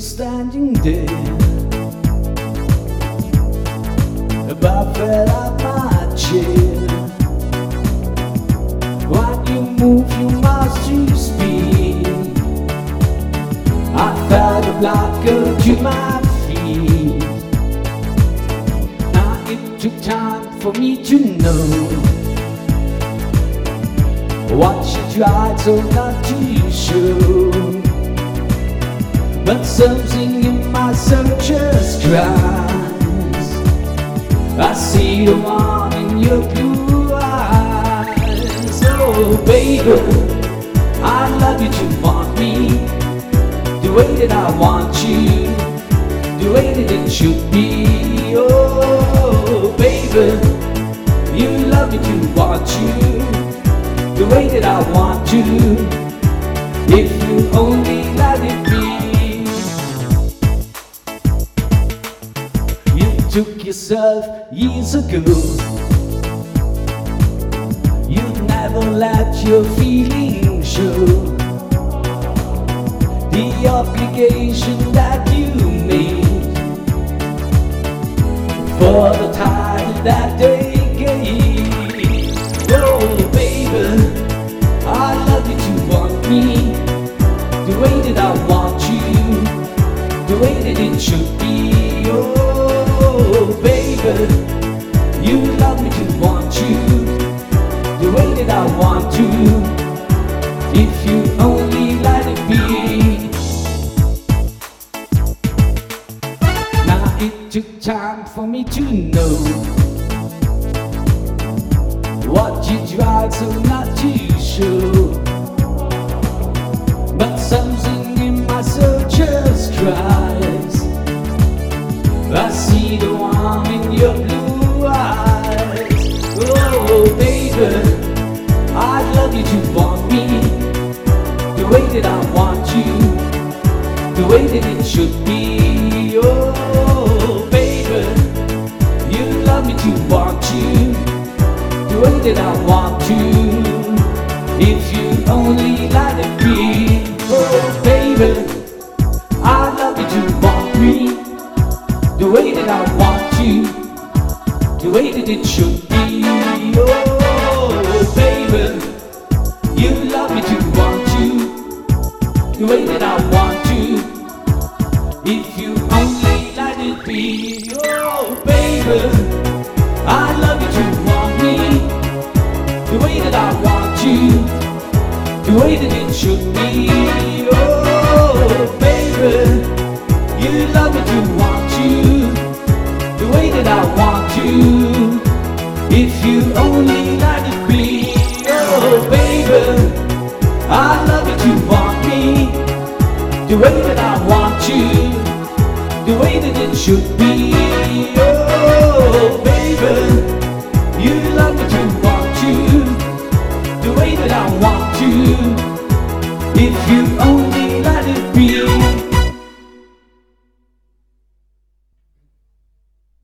standing there. About fell out my chair. When you move your mouth to speak, I felt a blocker to my feet. Now it took time for me to know what she tried so not to show. But something in my soul just cries. I see the one in your blue eyes. Oh baby, I love you to want me, the way that I want you, the way that it should be. Oh baby, you love me to want you, the way that I want you, if you only let it be. You took yourself years ago. You never let your feelings show. The obligation that you made for the time that they gave. Oh baby, I love you to want me, the way that I want you, the way that it should be. Oh baby, you love me to want you, the way that I want to, if you only let it be. Now it took time for me to know what you tried so not to show. But something in my soul just cries. I see the one in your blue eyes. Oh baby, I love you to want me, the way that I want you, the way that it should be. Oh baby, you love me to want you, the way that I want to, if you only let it be. Oh baby, I love you to want me, the way that I want you, the way that it should be. Oh baby, you love me to want you, the way that I want you, if you only let it be. Oh baby, I love you to want me, the way that I want you, the way that it should be. Oh baby, you love me to want you, the way that I want you, if you only let it be. Oh baby, I love you to want me, the way that I want you, the way that it should be.